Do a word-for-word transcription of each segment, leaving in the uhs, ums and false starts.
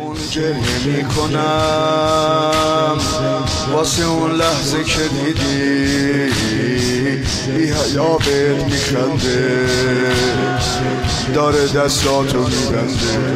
خون گریه میکنم واسه اون لحظه که دیدی بی حیا بهت میخنده داره دستاتو میبنده.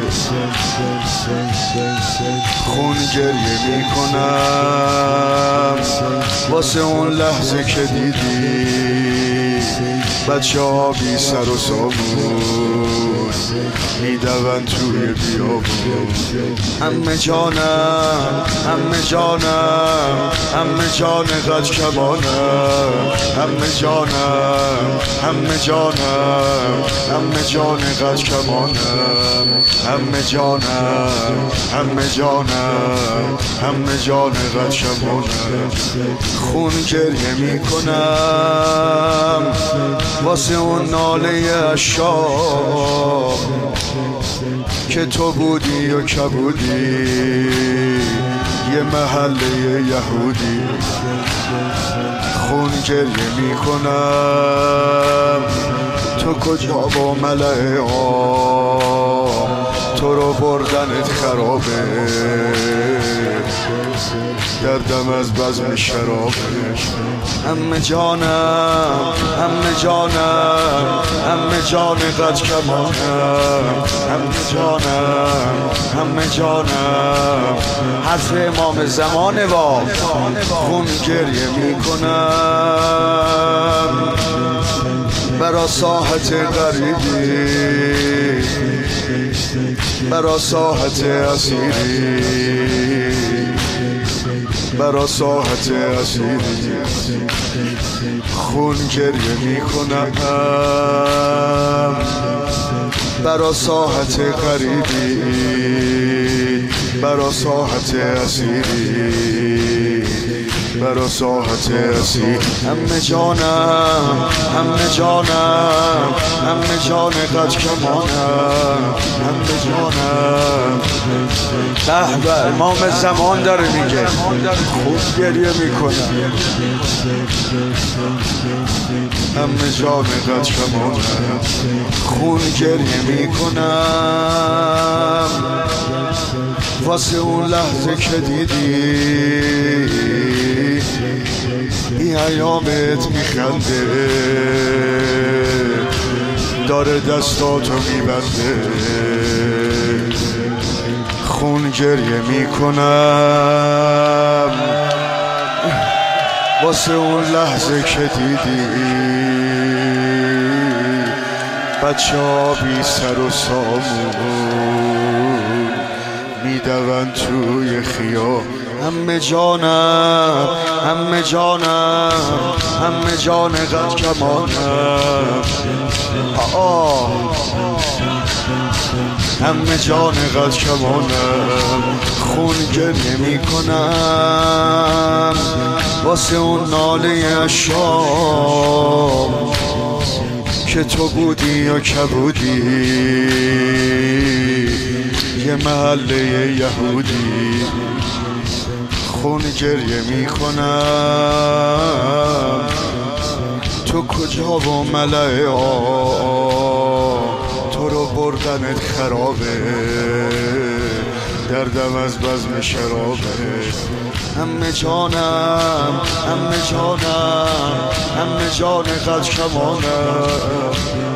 خون گریه میکنم واسه اون لحظه که دیدی بچه ها بی سر و سامون میدون توی بیابون. همه جانم همه جانم همه جان قد کمانم همه جانم همه جانم همه جان قد کمانم همه جانم همه جانم همه جان قد کمانم. خون گریه میکنم واسه اون ناله عشاق که تو بودی و کبودی یه محله یهودی. خون گریه میکنم تو کجا با ملعه آم تو رو بردنت خرابه دردم از بزم شرابه. همه جانم همه جانم همه جان قد کمانم همه جانم همه جانم حرف امام زمانه با خون گریه میکنم برا ساحت غریبی برا ساحت اسیری برا ساحت اسیری. خون گریه میکنم برا ساحت غریبی برا ساحت اسیری برا ساحت اسیر. همه جانم همه جانم همه جان قد کمانم همه جانم. به به امام زمان داره میگه خوب گریه میکنم همه جان قد کمانم. خون گریه میکنم واسه اون لحظه که دیدی بی حیا بهت میخنده داره دستاتو میبنده. خون گریه میکنم واسه اون لحظه که دیدی بچه ها بی سر و سامون میدون توی خیابون. همه جانم همه جانم همه جان قد کمانم آه همه جان قد کمانم. خون گریه میکنم واسه اون ناله عشاق که تو بودی یا کبودی یه محله یهودی. خون گریه میکنم تو کجا با ملعه آم تو رو بردنت خرابه دردم از بزم شرابه. همه جانم همه جانم همه جان قد کمانم